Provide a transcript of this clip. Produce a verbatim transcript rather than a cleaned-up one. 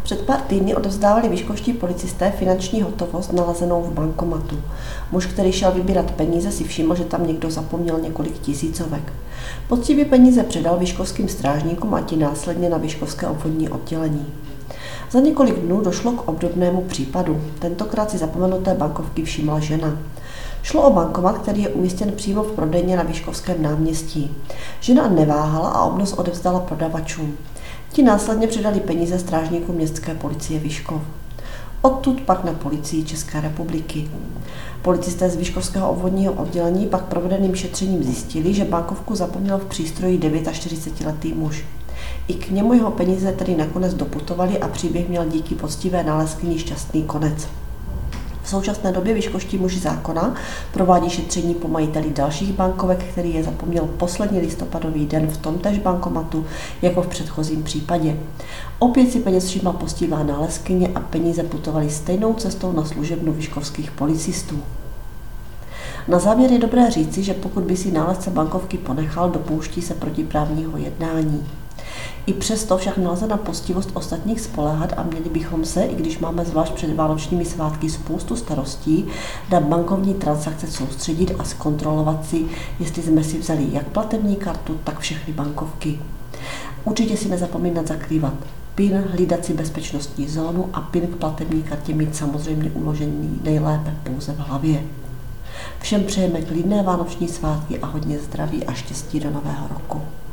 Před pár týdny odevzdávali vyškovští policisté finanční hotovost nalezenou v bankomatu. Muž, který šel vybírat peníze, si všiml, že tam někdo zapomněl několik tisícovek. Poctivě peníze předal vyškovským strážníkům a ti následně na vyškovské obvodní oddělení. Za několik dnů došlo k obdobnému případu. Tentokrát si zapomenuté bankovky všimla žena. Šlo o bankomat, který je umístěn přímo v prodejně na Vyškovském náměstí. Žena neváhala a obnos odevzdala prodavačům. Ti následně předali peníze strážníkům městské policie Vyškov. Odtud pak na policii České republiky. Policisté z Vyškovského obvodního oddělení pak provedeným šetřením zjistili, že bankovku zapomněl v přístroji čtyřicetidevítiletý muž. I k němu jeho peníze tedy nakonec doputovaly a příběh měl díky poctivé nálezkyni šťastný konec. V současné době vyškovští muži zákona provádí šetření po majiteli dalších bankovek, který je zapomněl poslední listopadový den v tomtéž bankomatu jako v předchozím případě. Opět si peněz všimla poctivá nálezkyně a peníze putovaly stejnou cestou na služebnu vyškovských policistů. Na závěr je dobré říci, že pokud by si nálezce bankovky ponechal, dopouští se protiprávního jednání. I přesto však nelze na poctivost ostatních spoléhat a měli bychom se, i když máme zvlášť před vánočními svátky spoustu starostí, na bankovní transakce soustředit a zkontrolovat si, jestli jsme si vzali jak platební kartu, tak všechny bankovky. Určitě si nezapomínat zakrývat PIN, hlídat si bezpečnostní zónu a PIN k platební kartě mít samozřejmě uložený nejlépe pouze v hlavě. Všem přejeme klidné vánoční svátky a hodně zdraví a štěstí do nového roku.